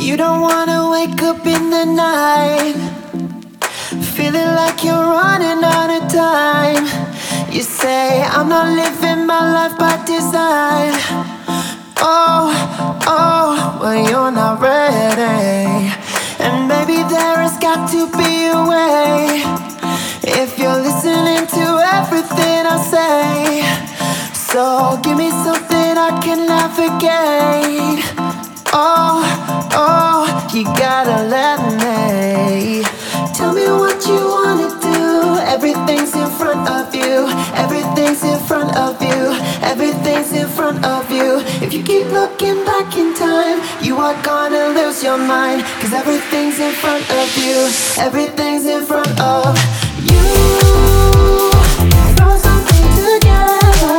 You don't wanna wake up in the night feeling like you're running out of time. You say, I'm not living my life by design. Oh, oh, well you're not ready. And baby, there has got to be a way. If you're listening to everything I say, so give me something I can navigate. Oh, oh, you gotta let me. Tell me what you wanna do. Everything's in front of you. Everything's in front of you. Everything's in front of you. If you keep looking back in time, you are gonna lose your mind. 'Cause everything's in front of you. Everything's in front of you. Throw something together.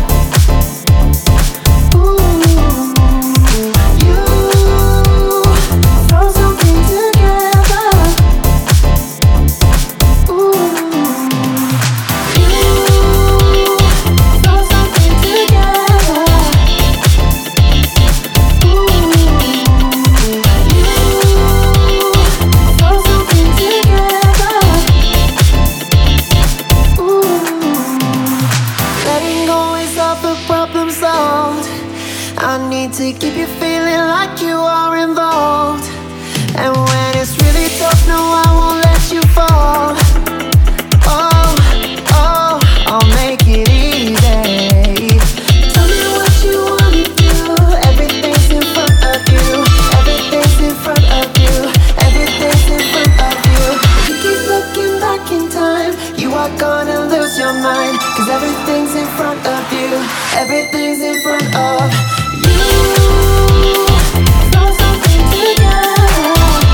I need to keep you feeling like you are involved. And when it's really tough, no, I won't let you fall. Oh, oh, I'll make it easy. Tell me what you wanna do. Everything's in front of you. Everything's in front of you. Everything's in front of you. If you keep looking back in time, you are gonna lose your mind. 'Cause everything's in front of you. Everything's in front of you. Throw something together.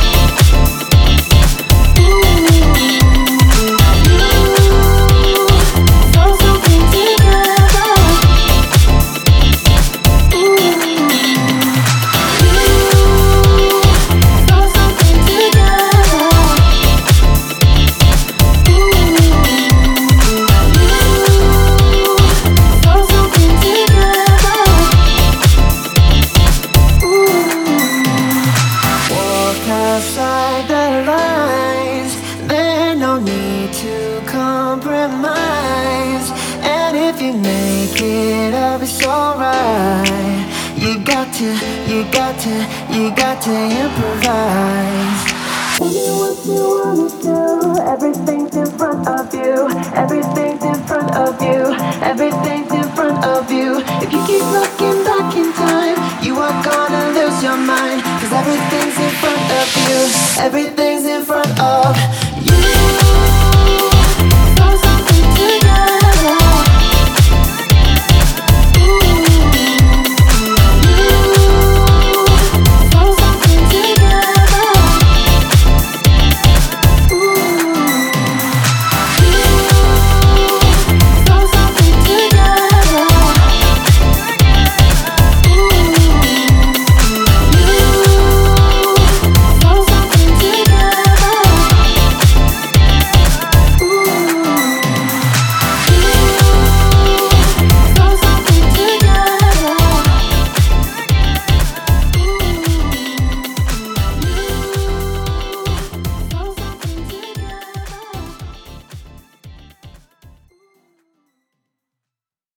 Throw something together. Throw something together. Throw something together. Walk outside the lines. There's no need to compromise. And if you make it up, it's alright. You got to improvise. Tell me what you wanna do. Everything's in front of you. Everything's in front of you. Everything's in front of you. If you keep looking back in time, you are gonna lose your mind. 'Cause everything's in front of you. Everything's in front of